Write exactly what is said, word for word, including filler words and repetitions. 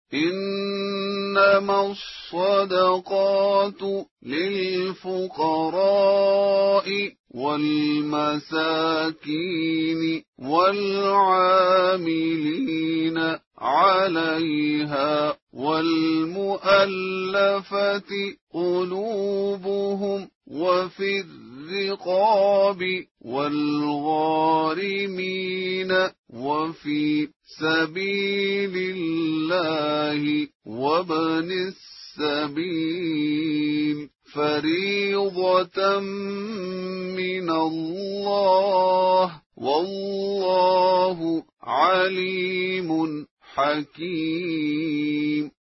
إنما الصدقات للفقراء والمساكين والعاملين عليها والمؤلفة قلوبهم وفي الرقاب والغارمين وفي سبيل الله وابن السبيل فريضة من الله والله عليم حكيم.